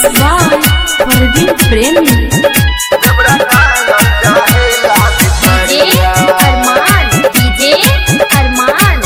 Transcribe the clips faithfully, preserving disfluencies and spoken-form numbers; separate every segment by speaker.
Speaker 1: by Parveen Premi. D J Arman, D J Arman.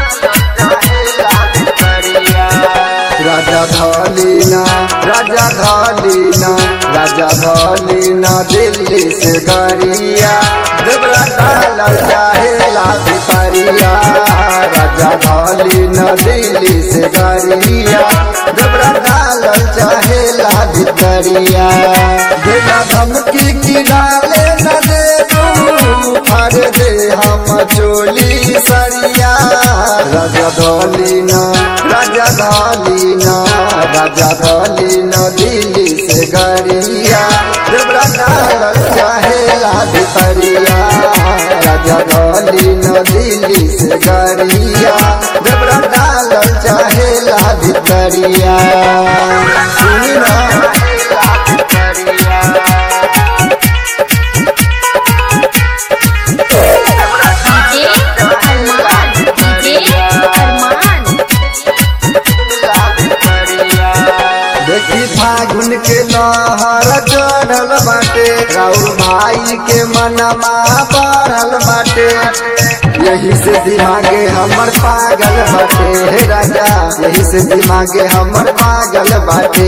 Speaker 2: राजा धालीना राजा धालीना राजा धालीना दिल्ली से गरिया देवरा डाला चाहेला भितरिया राजा धालीना दिल्ली से गरिया देवरा डाला चाहेला भितरिया देना धमकी की डाले न दे तू फाड़ दे हम चोली सरिया राजा धालीना राजा धालीना राजा धालीना दिल्ली से गरिया देवरा डाल चाहेला भितरिया राजा धालीना दिल्ली से गरिया देवरा डाल चाहेला भितरिया सुना देखी फागुन के लहर चढ़ल बाटे राउर भाई के मनमा बढ़ल बाटे यही से दिमागे हमर पागल बाटे हे राजा यही से दिमागे हमर पागल बाटे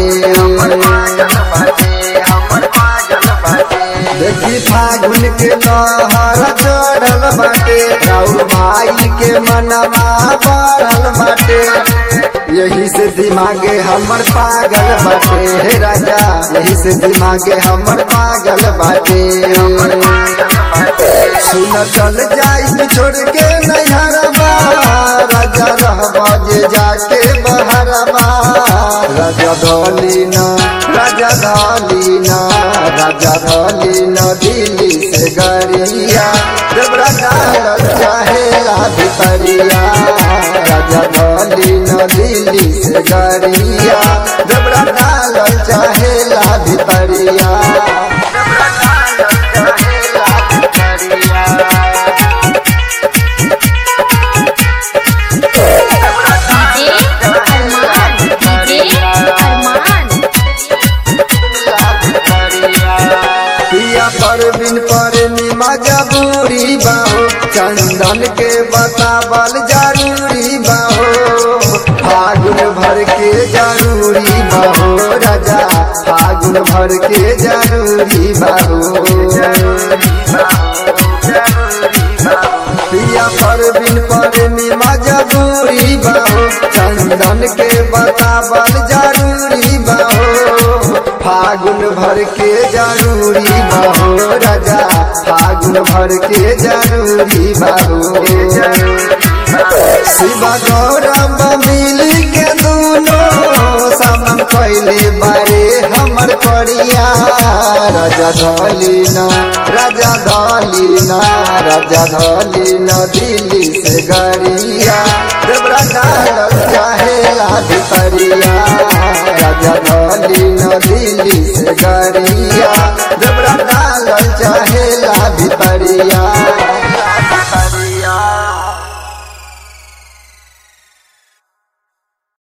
Speaker 2: देखी फागुन के लहर चढ़ल बाटे राउर भाई के मनमा बढ़ल बाटे यही से दिमागे हमर पागल बाटे हे राजा यही से दिमागे हमर पागल बाटे सुन चल जाई छोड़ के नैहरबा राजा रहबा जे जाके बहरबा राजा धालीना राजा धालीना राजा धालीना दिल्ली से गरिया देवरा डाल चाहेला भितरिया राजा धालीना दिल्ली से गरिया देवरा डाल चाहेला भितरिया परवीन परनी मजबूरी बाहो चंदन के बतावल जरूरी बाहो फागुन भर के जरूरी बाहो राजा फागुन भर के जरूरी बाहो पिया परवीन परनी मजबूरी बाहो चंदन के बतावल जरूरी बाहो फागुन भर के जरूरी बाहो राजा फागुन भर के जरूरी बाहो शिवा गौरव मिल के दोनों समन पहले बारे हमर परिया राजा धालीना राजा धालीना राजा धालीना दिल्ली से गरिया देवरा डाल चाहेला भितरिया राजा धालीना दिल्ली से गरिया